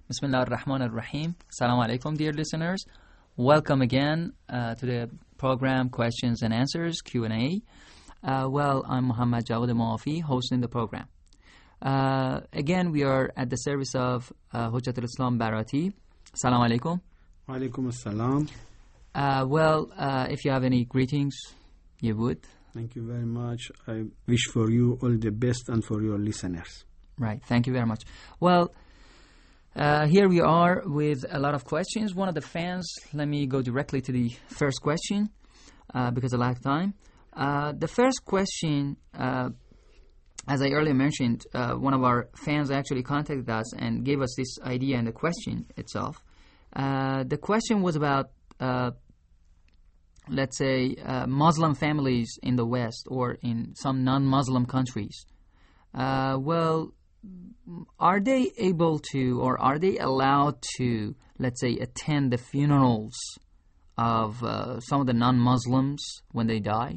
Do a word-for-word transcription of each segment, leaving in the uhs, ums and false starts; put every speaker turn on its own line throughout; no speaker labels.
Bismillah ar-Rahman ar-Rahim. Assalamu alaikum, dear listeners. Welcome again uh, to the program Questions and Answers, Q and A. Uh, well, I'm Muhammad Jawad Maafi, hosting the program. Uh, again, we are at the service of uh, Hujjatul Islam Barati. Assalamu alaikum.
Wa alaikum assalam.
Uh, well, uh, if you have any greetings, you would.
Thank you very much. I wish for you all the best and for your listeners.
Right. Thank you very much. Well, uh, here we are with a lot of questions. One of the fans, let me go directly to the first question uh, because I lack time. Uh, the first question, uh, as I earlier mentioned, uh, one of our fans actually contacted us and gave us this idea and the question itself. Uh, the question was about, uh, let's say, uh, Muslim families in the West or in some non-Muslim countries. Uh, well, are they able to, or are they allowed to, let's say, attend the funerals of uh, some of the non-Muslims when they die?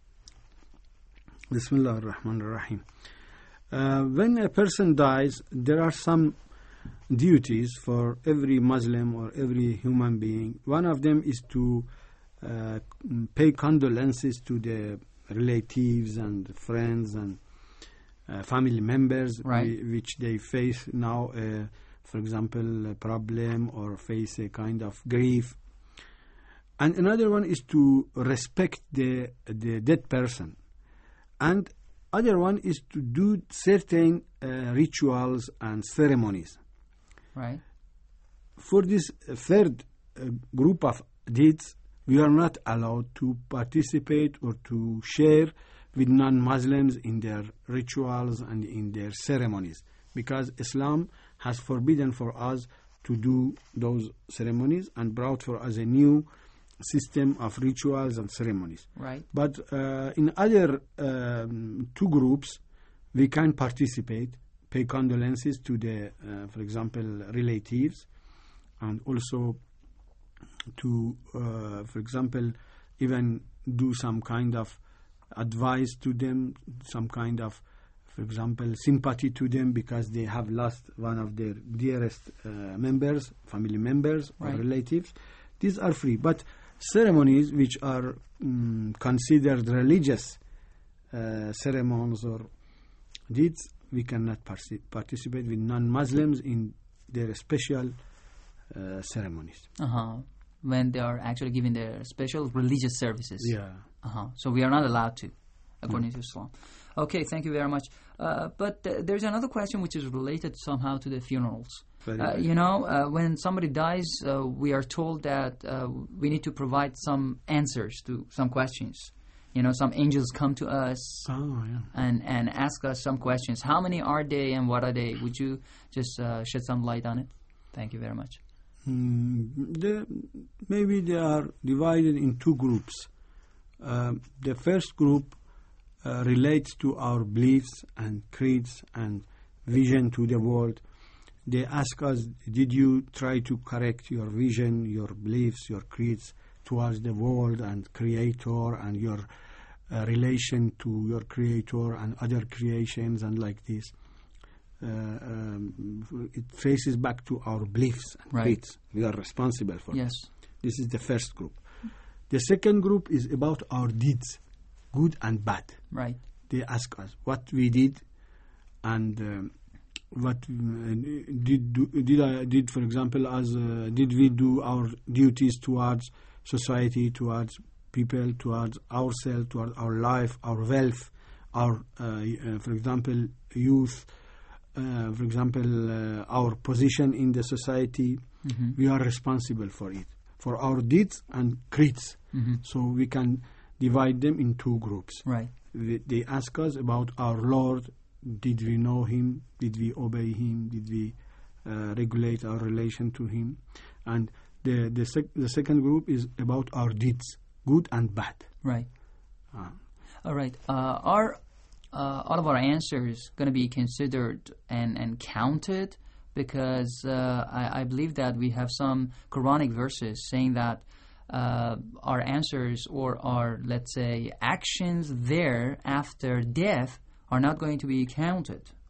Bismillah ar-Rahman ar-Rahim. Uh, when a person dies, there are some duties for every Muslim or every human being. One of them is to uh, pay condolences to the relatives and friends and uh, family members,
right.
we, which they face now, uh, for example, a problem or face a kind of grief. And another one is to respect the the dead person. And other one is to do certain uh, rituals and ceremonies.
Right.
For this third uh, group of deeds, we are not allowed to participate or to share with non-Muslims in their rituals and in their ceremonies, because Islam has forbidden for us to do those ceremonies and brought for us a new system of rituals and ceremonies.
Right.
But uh, in other um, two groups, we can participate, pay condolences to the, uh, for example, relatives, and also to, uh, for example, even do some kind of advice to them, some kind of, for example, sympathy to them because they have lost one of their dearest uh, members, family members,
right.
or relatives. These are free. But ceremonies which are um, considered religious uh, ceremonies or deeds, we cannot partic- participate with non-Muslims in their special uh, ceremonies.
Uh-huh. When they are actually giving their special religious services.
Yeah.
Uh-huh. So we are not allowed to, according mm. to Islam. Okay, thank you very much. Uh, but uh, there's another question which is related somehow to the funerals. Uh, you know, uh, when somebody dies, uh, we are told that uh, we need to provide some answers to some questions. You know, some angels come to us
oh, yeah.
and, and ask us some questions. How many are they and what are they? Would you just uh, shed some light on it? Thank you very much.
Mm, the, maybe they are divided in two groups. Uh, the first group uh, relates to our beliefs and creeds and vision to the world. They ask us, did you try to correct your vision, your beliefs, your creeds towards the world and Creator and your uh, relation to your Creator and other creations and like this? Uh, um, it traces back to our beliefs and
right.
creeds. We are responsible for
yes.
this. This is the first group. The second group is about our deeds, good and bad.
Right.
They ask us what we did and um, what uh, did do, did I did for example as uh, did we do our duties towards society, towards people, towards ourselves, towards our life, our wealth, our uh, uh, for example youth. Uh, for example, uh, our position in the society, mm-hmm. we are responsible for it, for our deeds and creeds.
Mm-hmm.
So we can divide them in two groups.
Right.
They, they ask us about our Lord. Did we know Him? Did we obey Him? Did we uh, regulate our relation to Him? And the the, sec- the second group is about our deeds, good and bad.
Right.
Uh,
All right. Uh, are Uh, all of our answers going to be considered and, and counted? Because uh, I, I believe that we have some Quranic verses saying that uh, our answers or our, let's say, actions there after death are not going to be counted.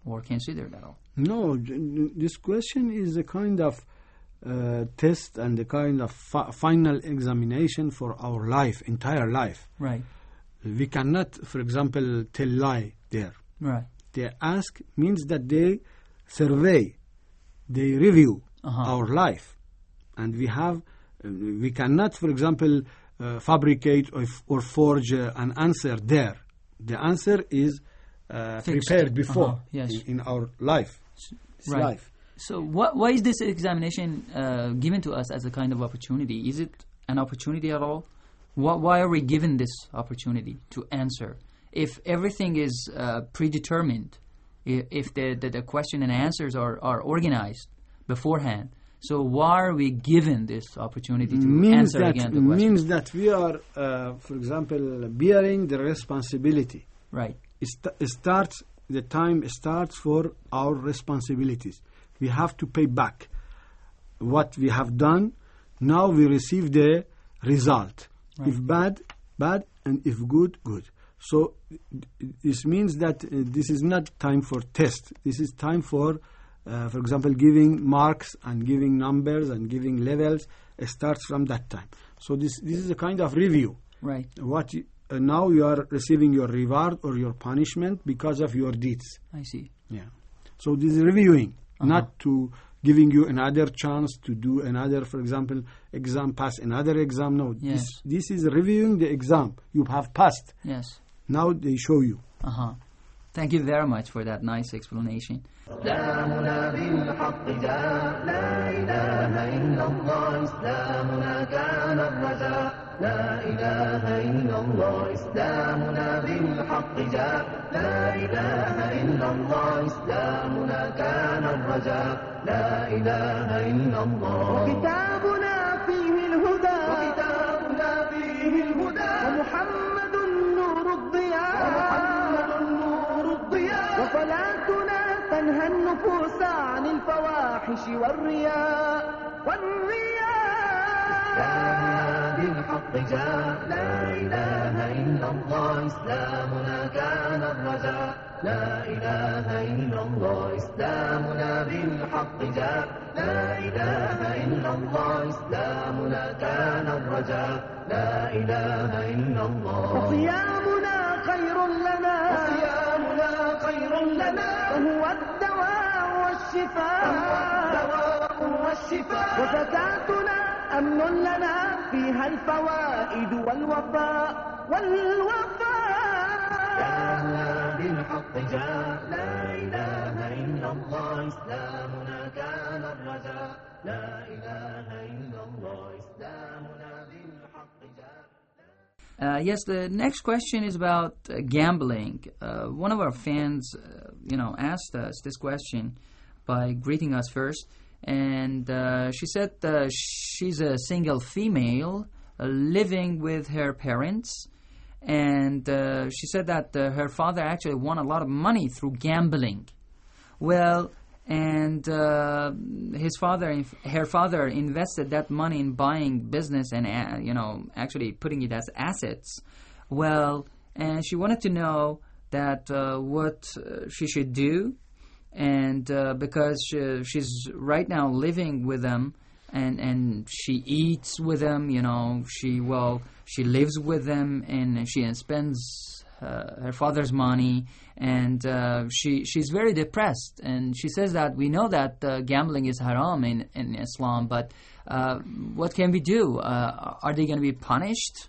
or considered at all?
No, this question is a kind of uh, test and a kind of fi- final examination for our life, entire life.
Right.
We cannot, for example, tell lie there.
Right.
They ask means that they survey, they review
Uh-huh.
our life. And we have, uh, we cannot, for example, uh, fabricate or, f- or forge uh, an answer there. The answer is uh,
Fixed.
prepared before
Uh-huh. Yes.
in, in our life. It's
Right.
life.
So what, why is this examination uh, given to us as a kind of opportunity? Is it an opportunity at all? Why, why are we given this opportunity to answer? If everything is uh, predetermined, if, if the, the, the question and answers are, are organized beforehand, so why are we given this opportunity to
means
answer
that,
again the question?
Means that we are, uh, for example, bearing the responsibility.
Right.
It, st- it starts, the time starts for our responsibilities. We have to pay back what we have done. Now we receive the result.
Right.
If bad, bad, and if good, good. So this means that uh, this is not time for test. This is time for, uh, for example, giving marks and giving numbers and giving levels. It starts from that time. So this this is a kind of review.
Right.
What you, uh, now you are receiving your reward or your punishment because of your deeds.
I see.
Yeah. So this is reviewing,
Uh-huh.
not to giving you another chance to do another, for example, exam, pass another exam. No,
Yes.
this, this is reviewing the exam. You have passed.
Yes.
Now they show you.
Uh-huh. Thank you very much for that nice explanation.
إسلامنا بالحق جاء لا إله إلا الله إسلامنا كان الرجاء لا إله إلا الله إسلامنا بالحق جاء لا إله إلا الله إسلامنا كان الرجاء لا إله إلا الله وكتابنا فيه الهدى وكتابنا فيه الهدى ومحمد نور الضياء ومحمد نور الضياء وصلاتنا تنهى النفوس عن الفواحش والرياء والرياء إسلامنا بالحق جاء لا إله إلا الله إسلامنا كان الرجاء لا إله إلا الله إسلامنا بالحق جاء لا إله إلا الله إسلامنا كان الرجاء لا إله إلا الله وصيامنا خير لنا وصيامنا خير لنا وهو الدواء والشفاء وهو الدواء والشفاء وزكاتنا أمن لنا فيها الفوائد والوفاء والوفاء إسلامنا بالحق جاء لا إله إلا الله إسلامنا كان الرجاء لا إله إلا الله إسلامنا بالحق جاء
Uh, yes, the next question is about uh, gambling. Uh, one of our fans, uh, you know, asked us this question by greeting us first, and uh, she said uh, she's a single female uh, living with her parents, and uh, she said that uh, her father actually won a lot of money through gambling. Well, and uh, his father, her father, invested that money in buying business and uh, you know actually putting it as assets. Well, and she wanted to know that uh, what uh, she should do, and uh, because she, she's right now living with them, and and she eats with them, you know, she well she lives with them, and she spends Uh, her father's money, and uh, she she's very depressed, and she says that we know that uh, gambling is haram in, in Islam, but uh, what can we do? Uh, are they going to be punished?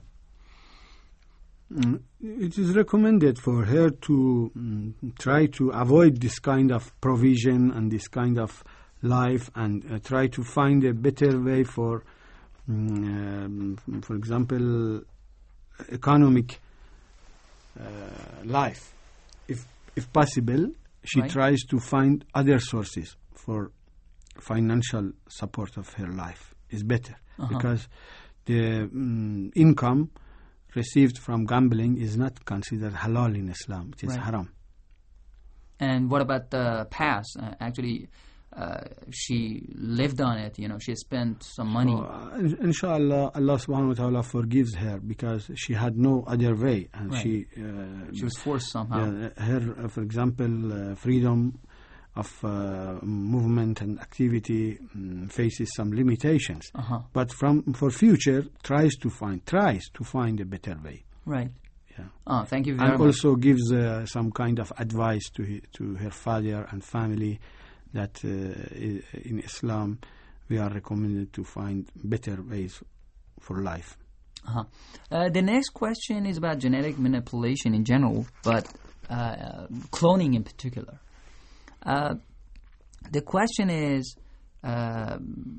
Mm, it is recommended for her to mm, try to avoid this kind of provision and this kind of life, and uh, try to find a better way for, mm, um, for example, economic Uh, life. If if possible, she
Right.
tries to find other sources for financial support of her life. Is better
Uh-huh.
because the um, income received from gambling is not considered halal in Islam. It is
Right.
haram.
And what about the past? Uh, actually, uh, she lived on it, you know, she spent some money.
Uh, in- inshallah, Allah subhanahu wa ta'ala forgives her because she had no other way. And
Right.
she, uh,
She was forced somehow.
yeah, her, uh, for example, uh, freedom of uh, movement and activity um, faces some limitations.
Uh-huh.
But from for future, tries to find tries to find a better way.
Right.
Yeah.
Oh, thank you very
And
much.
also gives uh, some kind of advice to he, to her father and family that uh, i- in Islam we are recommended to find better ways for life.
Uh-huh. Uh, the next question is about genetic manipulation in general, but uh, cloning in particular. Uh, the question is, uh,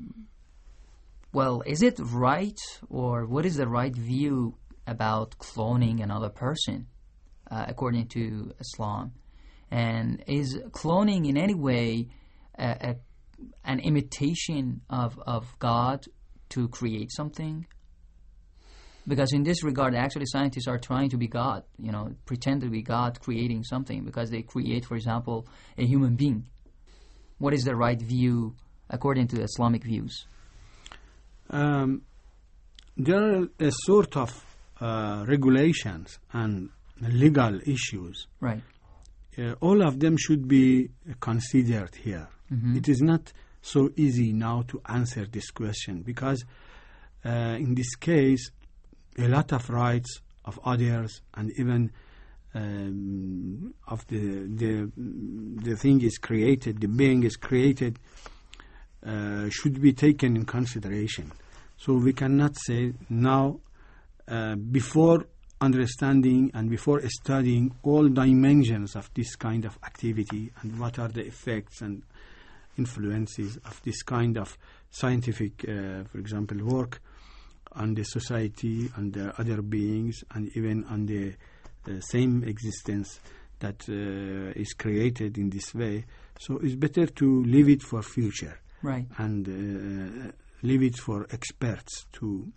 well, is it right, or what is the right view about cloning another person uh, according to Islam? And is cloning in any way a, a, an imitation of, of God to create something? Because in this regard, actually, scientists are trying to be God, you know, pretend to be God creating something because they create, for example, a human being. What is the right view according to Islamic views?
Um, there are a sort of uh, regulations and legal issues.
Right.
Uh, all of them should be considered here.
Mm-hmm.
It is not so easy now to answer this question because uh, in this case, a lot of rights of others and even um, of the, the the thing is created, the being is created, uh, should be taken in consideration. So we cannot say now, uh, before understanding and before studying all dimensions of this kind of activity and what are the effects and influences of this kind of scientific, uh, for example, work on the society and the other beings and even on the uh, same existence that uh, is created in this way. So it's better to leave it for future.
Right.
And uh, leave it for experts to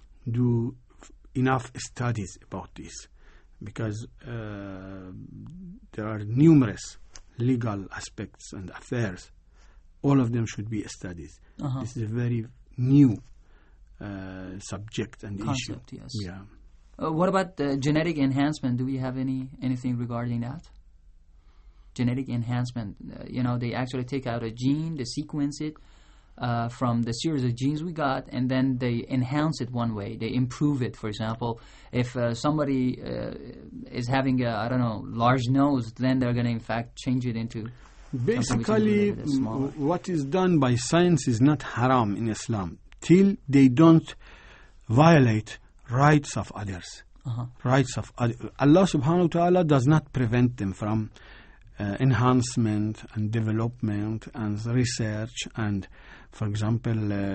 do f- enough studies about this, because uh, there are numerous legal aspects and affairs. All of them should be studied.
Uh-huh.
This is a very new uh, subject and
Concept,
issue.
yes.
Yeah.
Uh, what about the genetic enhancement? Do we have any anything regarding that? Genetic enhancement, uh, you know, they actually take out a gene, they sequence it uh, from the series of genes we got, and then they enhance it one way. They improve it. For example, if uh, somebody uh, is having a, I don't know, large nose, then they're going to in fact change it into
Basically,
something which is a little bit smaller.
m- what is done by science is not haram in Islam till they don't violate rights of others.
Uh-huh.
Rights of oth- Allah subhanahu wa ta'ala does not prevent them from uh, enhancement and development and research and, for example,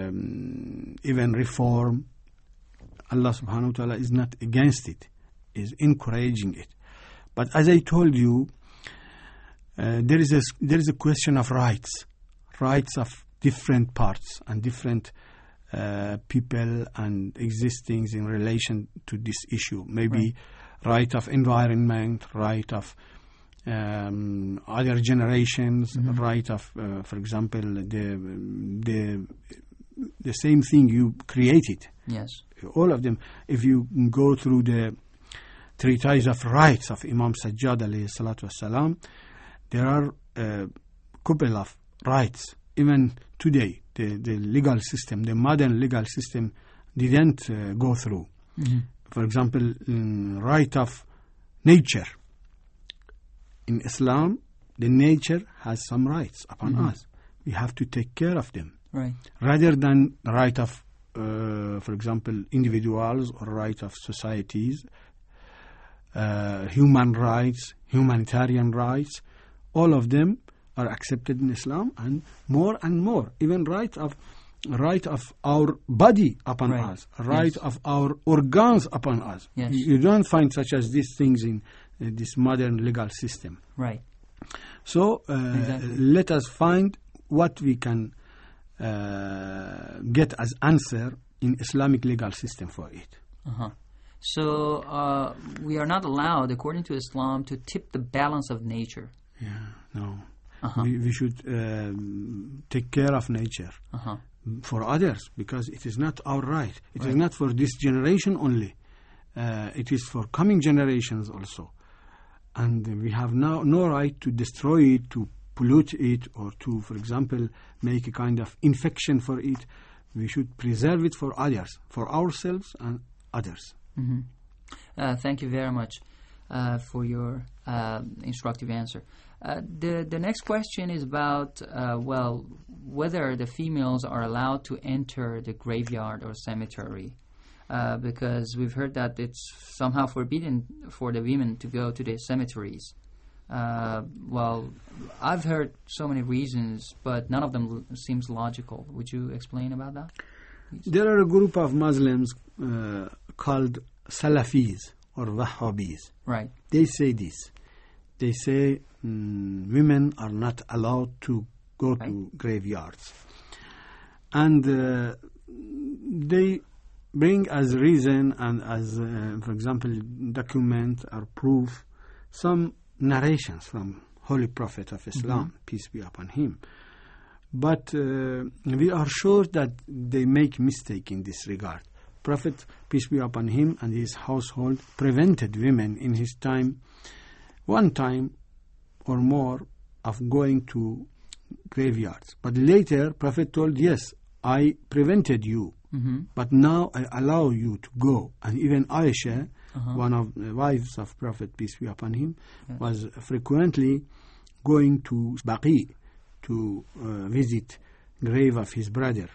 um, even reform. Allah subhanahu wa ta'ala is not against it, is encouraging it. But as I told you, uh, there is a s- there is a question of rights, rights of different parts and different uh, people and existings in relation to this issue. Maybe right of environment, right of um, other generations,
Mhm.
right of, uh, for example, the the the same thing you created.
Yes.
All of them. If you go through the treatise of rights of Imam Sajjad alayhi salatu wassalam, there are a couple of rights. Even today, the, the legal system, the modern legal system, didn't uh, go through.
Mm-hmm.
For example, in right of nature. In Islam, the nature has some rights upon
Mhm.
us. We have to take care of them.
Right.
Rather than right of, uh, for example, individuals or right of societies, uh, human rights, humanitarian rights, all of them are accepted in Islam, and more and more, even right of right of our body upon
Right.
us, right
Yes.
of our organs upon us.
Yes.
You, you don't find such as these things in uh, this modern legal system.
Right.
So uh,
Exactly.
let us find what we can uh, get as answer in Islamic legal system for it.
Uh-huh. So uh, we are not allowed, according to Islam, to tip the balance of nature.
Yeah, no.
Uh-huh.
We, we should um, take care of nature
Uh-huh.
for others, because it is not our right. It
Right.
is not for this generation only. Uh, it is for coming generations also. And we have no, no right to destroy it, to pollute it, or to, for example, make a kind of infection for it. We should preserve it for others, for ourselves and others.
Mm-hmm. Uh, thank you very much uh, for your uh, instructive answer. Uh, the the next question is about uh, well, whether the females are allowed to enter the graveyard or cemetery, uh, because we've heard that it's somehow forbidden for the women to go to the cemeteries. Uh, well, I've heard so many reasons, but none of them l- seems logical. Would you explain about that?
There are a group of Muslims uh, called Salafis or Wahhabis.
Right.
They say this. They say mm, women are not allowed to go
Right.
to graveyards. And uh, they bring as reason and as, uh, for example, document or proof some narrations from Holy Prophet of Islam,
Mm-hmm.
peace be upon him. But uh, we are sure that they make mistake in this regard. Prophet, peace be upon him, and his household prevented women in his time, one time or more, of going to graveyards. But later, Prophet told, yes, I prevented you,
Mm-hmm.
but now I allow you to go. And even Aisha,
Uh-huh.
one of the wives of Prophet, peace be upon him,
Yes.
was frequently going to Baqi to uh, visit grave of his brother.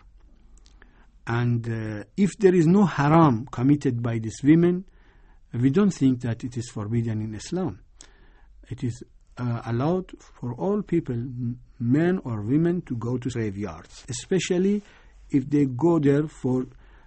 And uh, if there is no haram committed by these women, we don't think that it is forbidden in Islam. It is uh, allowed for all people, m- men or women, to go to graveyards, especially if they go there for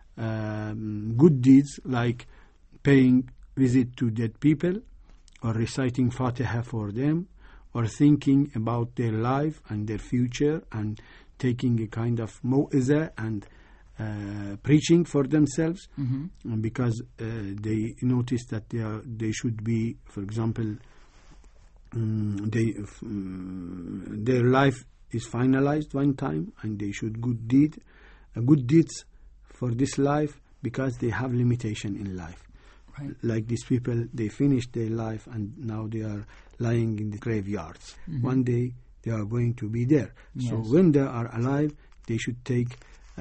um, good deeds like paying visit to dead people, or reciting Fatiha for them, or thinking about their life and their future, and taking a kind of mu'izah and uh, preaching for themselves,
Mm-hmm.
and because uh, they notice that they are they should be, for example, um, they um, their life is finalized one time, and they should good deed, uh, good deeds for this life, because they have limitation in life.
Right.
Like these people, they finished their life and now they are lying in the graveyards.
Mhm.
One day they are going to be there. So
Yes.
when they are alive, they should take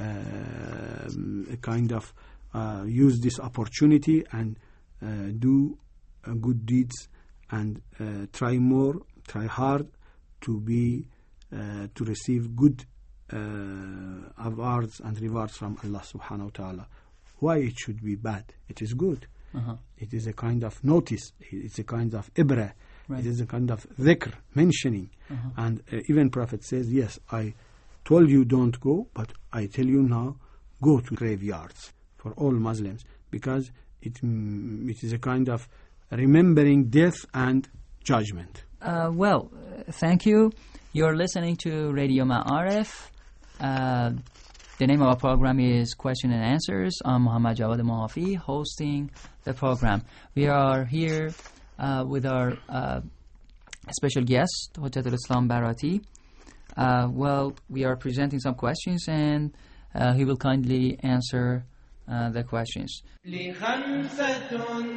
um, a kind of uh, use this opportunity and uh, do uh, good deeds, and uh, try more, try hard to be uh, to receive good uh, awards and rewards from Allah subhanahu wa ta'ala. Why it should be bad? It is good.
Uh-huh.
It is a kind of notice. It's a kind of ibrah.
Right.
It is a kind of dhikr, mentioning.
Uh-huh.
And uh, even Prophet says, yes, I told you don't go, but I tell you now, go to graveyards for all Muslims, because it, mm, it is a kind of remembering death and judgment.
Uh, well, uh, thank you. You're listening to Radio Ma'arif. Uh, the name of our program is Question and Answers. I'm Muhammad Jawad Mohafi, hosting the program. We are here uh, with our uh, special guest, Hujjatul Islam Barati. Uh, well, we are presenting some questions, and uh, he will kindly answer uh, the questions.
لخمسة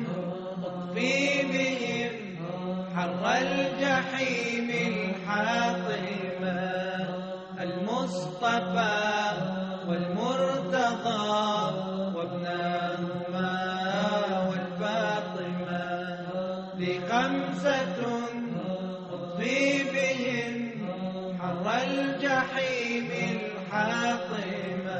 أطفي بهم حر الجحيم الحاطمة المصطفى والمرتضى وابنهما والفاطمة لخمسة أطفي بهم حر الجحيم الحاطمة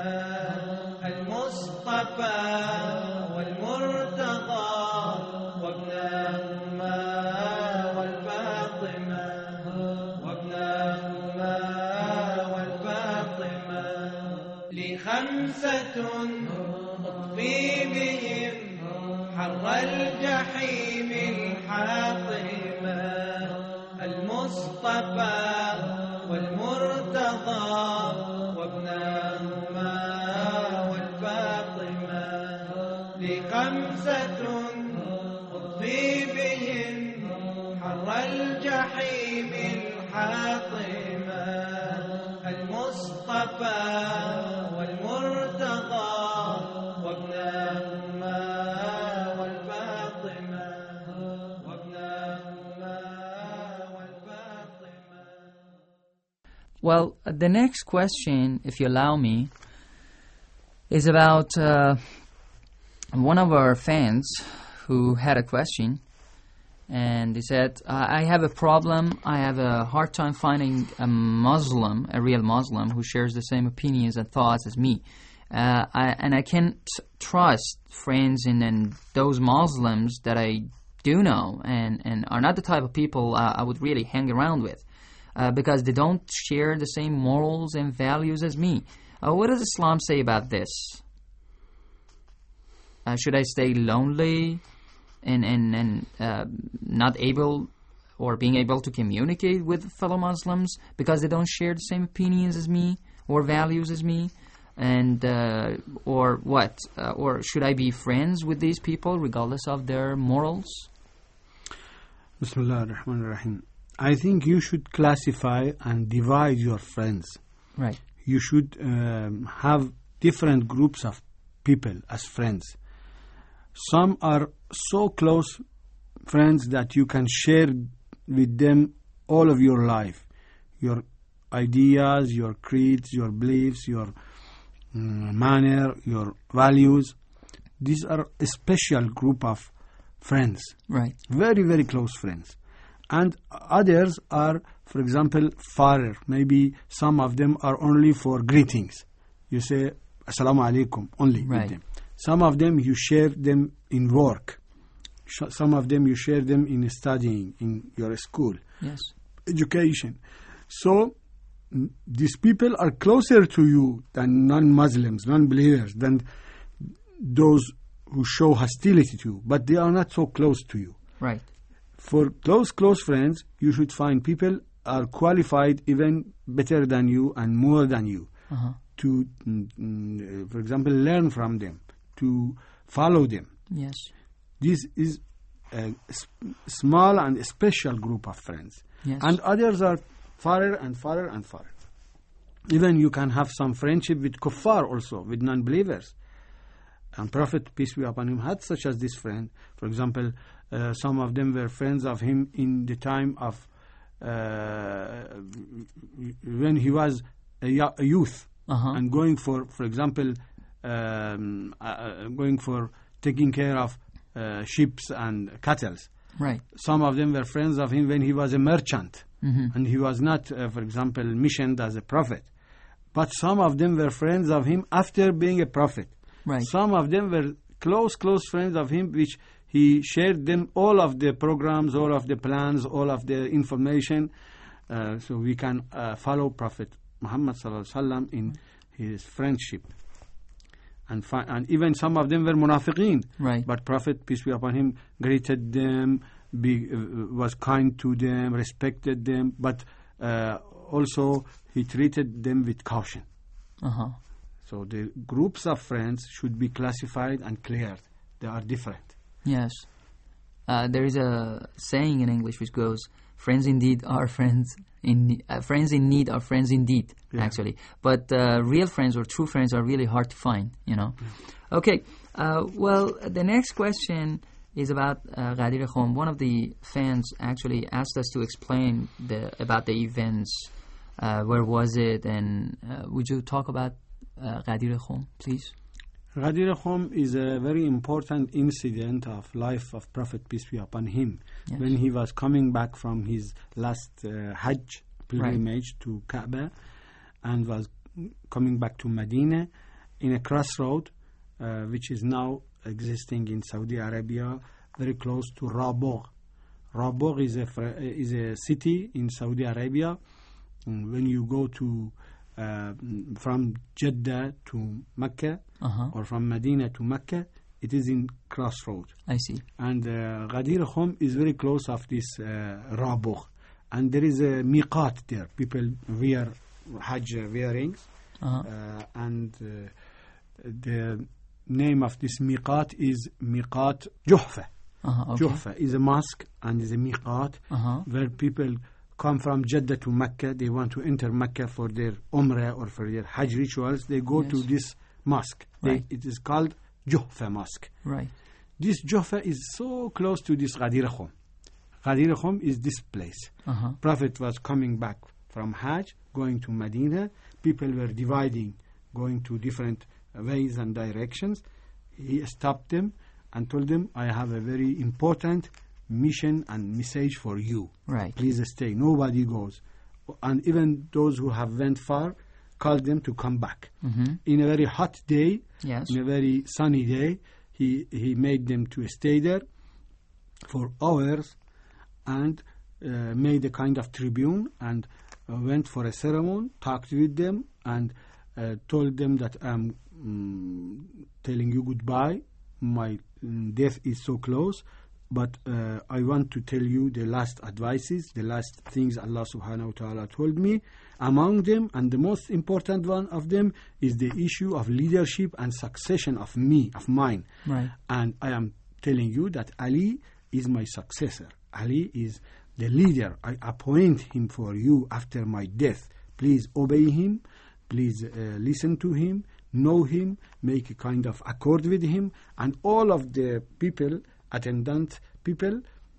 المصطفى والمرتضى وابنهما والفاطمة وابنهما والفاطمة لخمسة أطفي بهم حر الجحيم الحاطمة المصطفى والمرتضى وابنهما والفاطمة لخمسة أطفي بهم حر الجحيم الحاطمة
Well, uh, the next question, if you allow me, is about uh, one of our fans who had a question, and he said, I have a problem. I have a hard time finding a Muslim, a real Muslim, who shares the same opinions and thoughts as me. Uh, I, and I can't trust friends and, and those Muslims that I do know and, and are not the type of people uh, I would really hang around with uh, because they don't share the same morals and values as me. Uh, what does Islam say about this? Uh, should I stay lonely and, and, and uh, not able or being able to communicate with fellow Muslims because they don't share the same opinions as me or values as me? And uh, or what? Uh, or should I be friends with these people regardless of their morals?
Bismillah ar-Rahman ar-Rahim. I think you should classify and divide your friends.
Right.
You should um, have different groups of people as friends. Some are so close friends that you can share with them all of your life. Your ideas, your creeds, your beliefs, your manner, your values. These are a special group of friends.
Right.
Very, very close friends. And others are, for example, farer. Maybe some of them are only for greetings. You say, Assalamu alaikum, only
right.
with them. Some of them you share them in work. Some of them you share them in studying, in your school.
Yes.
Education. So, these people are closer to you than non-Muslims, non-believers, than those who show hostility to you, but they are not so close to you.
Right.
For those close friends, you should find people are qualified even better than you and more than you
uh-huh.
to, mm, for example, learn from them, to follow them.
Yes.
This is a small and special group of friends.
Yes.
And others are farther and farther and farther. Even you can have some friendship with kuffar also, with non-believers. And Prophet, peace be upon him, had such as this friend. For example, uh, some of them were friends of him in the time of uh, when he was a, a youth
uh-huh.
and going for, for example, um, uh, going for taking care of uh, sheep and cattle.
Right.
Some of them were friends of him when he was a merchant.
Mm-hmm.
And he was not, uh, for example, missioned as a prophet. But some of them were friends of him after being a prophet.
Right.
Some of them were close, close friends of him, which he shared them all of the programs, all of the plans, all of the information. Uh, so we can uh, follow Prophet Muhammad sallallahu alaihi wasallam in his friendship. And, fi- and even some of them were munafiqeen.
Right.
But Prophet, peace be upon him, greeted them, be, uh, was kind to them, respected them, but uh, also he treated them with caution.
Uh-huh.
So the groups of friends should be classified and cleared. They are different.
Yes. Uh, there is a saying in English which goes, friends indeed are friends in uh, friends in need are friends indeed,
yeah.
actually. But uh, real friends or true friends are really hard to find, you know. Yeah. Okay. Uh, well, the next question is about uh, Ghadir Khum. One of the fans actually asked us to explain the about the events. Uh, where was it? And uh, would you talk about uh, Ghadir Khum, please?
Ghadir Khum is a very important incident of life of Prophet, peace be upon him. Yes. When he was coming back from his last uh, Hajj pilgrimage right. to Kaaba and was coming back to Medina in a crossroad uh, which is now existing in Saudi Arabia, very close to Rabogh. Rabogh is a, fr- is a city in Saudi Arabia. And when you go to uh, from Jeddah to Mecca
uh-huh.
or from Medina to Mecca, it is in crossroad.
I see.
And uh, Ghadir Khum is very close of this uh, Rabogh. And there is a miqat there. People wear Hajj wearings.
Uh-huh.
Uh, and uh, the name of this miqat is miqat Juhfa.
Uh-huh, okay.
Juhfa is a mosque and is a miqat
uh-huh.
where people come from Jeddah to Mecca. They want to enter Mecca for their Umrah or for their Hajj rituals. They go yes. to this mosque.
Right.
They, it is called Juhfa Mosque.
Right.
This Juhfa is so close to this Ghadir Khum. Ghadir Khum is this place.
Uh-huh.
Prophet was coming back from Hajj, going to Medina. People were dividing, going to different ways and directions. He stopped them and told them, I have a very important mission and message for you.
Right.
Please stay. Nobody goes. And even those who have went far, called them to come back.
Mm-hmm.
In a very hot day,
Yes.
in a very sunny day, he, he made them to stay there for hours and uh, made a kind of tribune and uh, went for a ceremony, talked with them and uh, told them that I'm um, telling you goodbye. My um, death is so close, but uh, I want to tell you the last advices, the last things Allah subhanahu wa ta'ala told me. Among them, and the most important one of them, is the issue of leadership and succession of me, of mine.
Right.
And I am telling you that Ali is my successor. Ali is the leader. I appoint him for you after my death. Please obey him. Please uh, listen to him, know him, make a kind of accord with him. And all of the people, attendant people,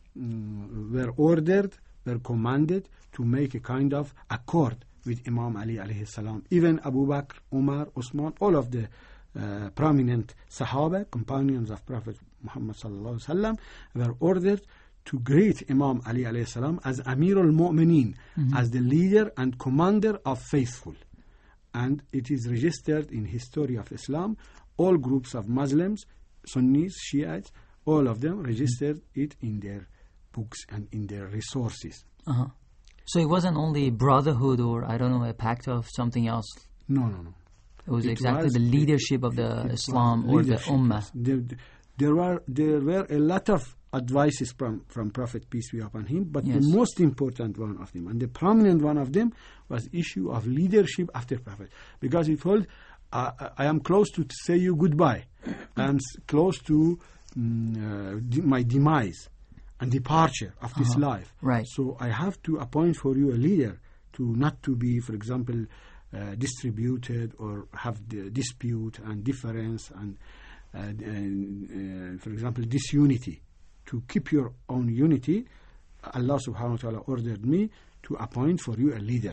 um, were ordered, were commanded to make a kind of accord with Imam Ali alayhi salam. Even Abu Bakr, Umar, Usman, all of the uh, prominent Sahaba, companions of Prophet Muhammad sallallahu alaihi wasallam, were ordered to greet Imam Ali alayhi salam as Amir al-Mu'mineen, mm-hmm. as the leader and commander of faithful. And it is registered in history of Islam. All groups of Muslims, Sunnis, Shiites, all of them registered mm-hmm. it in their books and in their resources.
Uh-huh. So it wasn't only brotherhood or, I don't know, a pact of something else.
No, no, no.
It was
it
exactly
was,
the leadership of the
it, it
Islam or the Ummah.
There, there, were, there were a lot of advices from, from Prophet, peace be upon him, but
yes.
the most important one of them, and the prominent one of them, was issue of leadership after Prophet. Because he told, uh, I am close to say you goodbye. I am close to um, uh, de- my demise and departure of this
uh-huh.
life.
Right.
So I have to appoint for you a leader, to not to be, for example, uh, distributed or have the dispute and difference and, uh, and uh, for example, disunity. To keep your own unity, Allah subhanahu wa ta'ala ordered me to appoint for you a leader.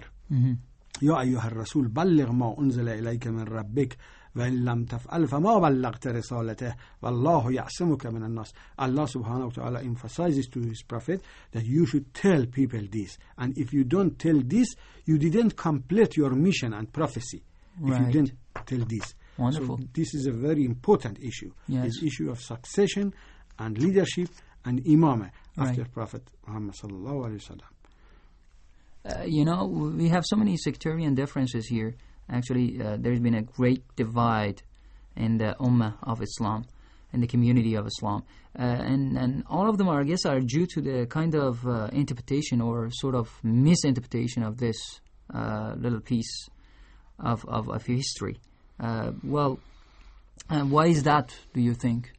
يا أيها الرسول بلغ ما أنزل إليك من ربك وإن لم تفعل فما بلغت رسالته والله يعصمك من الناس. Allah subhanahu wa ta'ala emphasizes to his prophet that you should tell people this, and if you don't tell this, you didn't complete your mission and prophecy.
Right.
If you didn't tell this.
Wonderful.
So this is a very important issue.
Yes.
This issue of succession and leadership and imamah after
Right.
Prophet Muhammad sallallahu alaihi wasallam.
Uh, you know, we have so many sectarian differences here. Actually, uh, there's been a great divide in the Ummah of Islam, in the community of Islam. Uh, and, and all of them, are, I guess, are due to the kind of uh, interpretation or sort of misinterpretation of this uh, little piece of, of, of history. Uh, well, uh, why is that, do you think?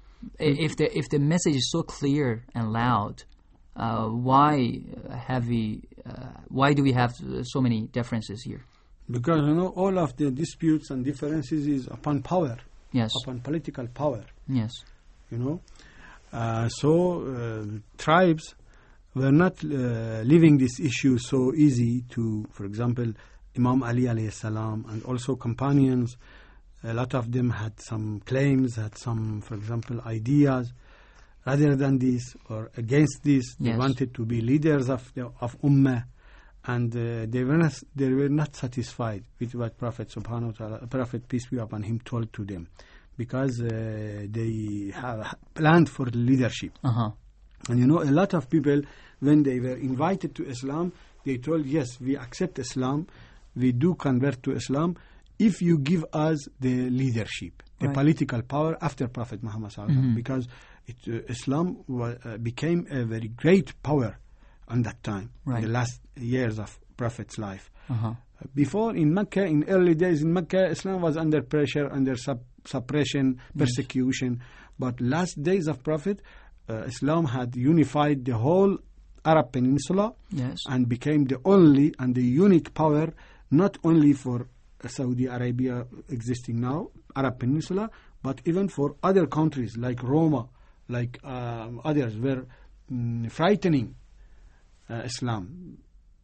If the, if the message is so clear and loud, uh, why have we, uh, why do we have so many differences here?
Because, you know, all of the disputes and differences is upon power.
Yes.
Upon political power.
Yes.
You know. Uh, so, uh, tribes were not uh, leaving this issue so easy to, for example, Imam Ali alayhi salam and also companions. A lot of them had some claims, had some, for example, ideas. Rather than this or against this, they
yes.
wanted to be leaders of the, of Ummah. And uh, they were not they were not satisfied with what Prophet subhanahu wa ta'ala, Prophet peace be upon him, told to them, because uh, they have planned for leadership.
Uh-huh.
And you know, a lot of people, when they were invited to Islam, they told, yes, we accept Islam, we do convert to Islam, if you give us the leadership, the
right.
political power after Prophet Muhammad sallallahu alaihi wasallam, because it, uh, Islam wa- uh, became a very great power on that time,
right.
the last years of Prophet's life.
Uh-huh.
Before, in Mecca, in early days in Mecca, Islam was under pressure, under sub- suppression, persecution. Yes. But last days of Prophet, uh, Islam had unified the whole Arab Peninsula
yes.
and became the only and the unique power, not only for Saudi Arabia existing now, Arab Peninsula, but even for other countries like Roma, like um, others were mm, frightening uh, Islam.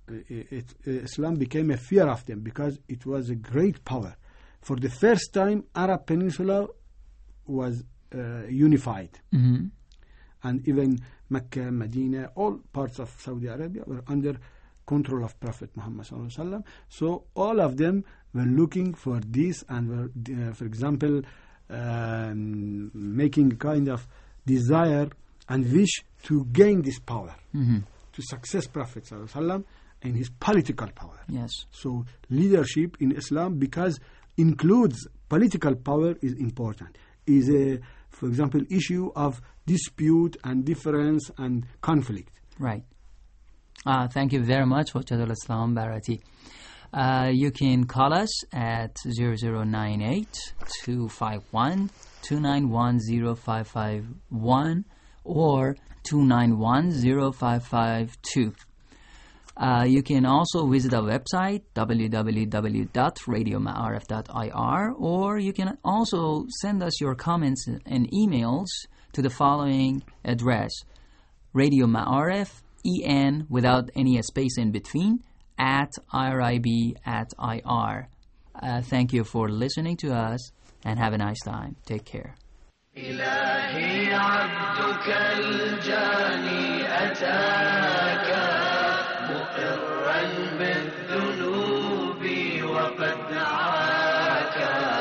it, it, Islam became a fear of them because it was a great power. For the first time, Arab Peninsula was uh, unified.
Mm-hmm.
And even Mecca, Medina, all parts of Saudi Arabia were under control of Prophet Muhammad sallallahu alaihi wasallam. So all of them were looking for this and were, uh, for example, um, making a kind of desire and wish to gain this power,
Mm-hmm.
to success Prophet sallallahu alaihi wasallam and his political power.
Yes.
So leadership in Islam, because includes political power, is important. Is a, for example, issue of dispute and difference and conflict.
Right. Uh, thank you very much, Hujjatul Islam Bharati. Uh, you can call us at zero zero nine eight, two five one, two nine one zero five five one or two nine one zero five five two. Uh, you can also visit our website, w w w dot radio ma'arif dot i r, or you can also send us your comments and emails to the following address: Radio Ma'arif, E N without any space in between, at irib at ir. Uh, thank you for listening to us and have a nice time. Take care.
إلهي عبدك الجاني أتاك مقرا بالذنوب وقد دعاك.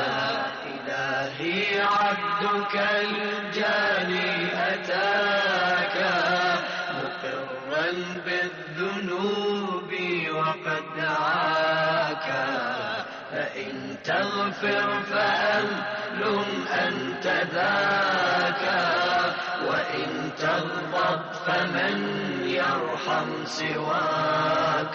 إلهي عبدك الجاني أتاك مقرا بالذنوب وقد دعاك. فإن تغفر فأهل أنت ذاك، وإن تغضب فمن يرحم سواك.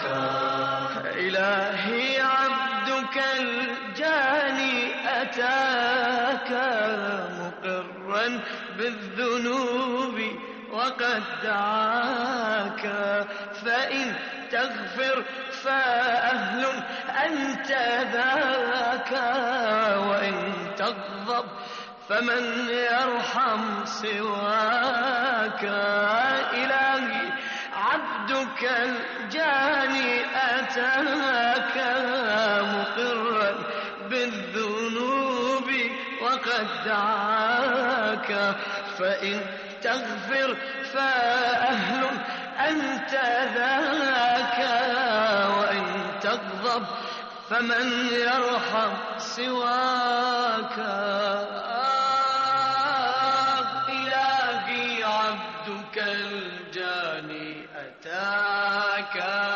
إلهي عبدك الجاني أتاك مقرا بالذنوب وقد دعاك. فإن تغفر فأهل أنت ذاك، وإن تغضب فمن يرحم سواك. إلهي عبدك الجاني أتاك مقرا بالذنوب وقد دعاك. فإن تغفر فأهل أنت ذاك، وإن تغضب فمن يرحم سواك. إلهي عبدك الجاني أتاك.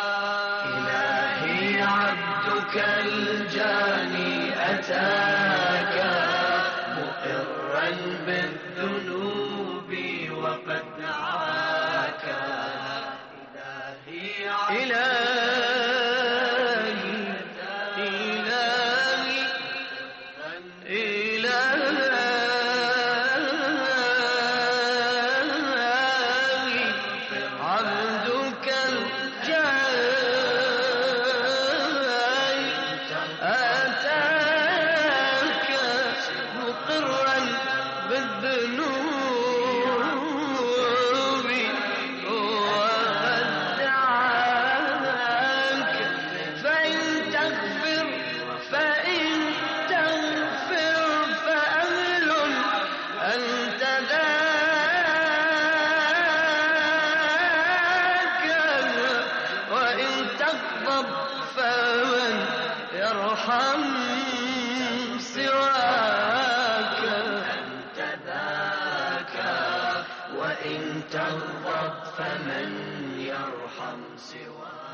إلهي عبدك الجاني أتاك مقرا بالذنوب وقد دعاك. إلهي يرحم سواك. أنت ذاك، وإن تغضب فمن يرحم سواك.